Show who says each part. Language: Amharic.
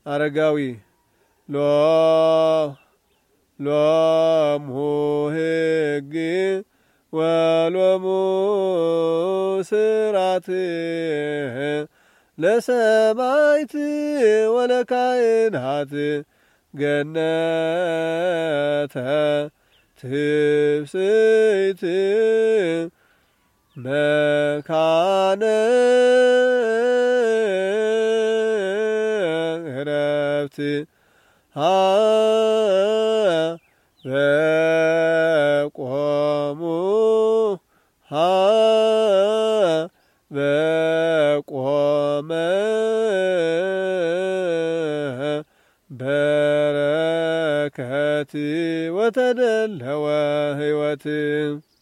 Speaker 1: አረጋዊ ሎሙ ሕግ ወሎሙ ስራት ለሰማዕት ወለካህናት ገነተ ትፍስሕት መካነ ዕረፍት በቆሙ በቆመ በረከት ወተደለወ ሕይወት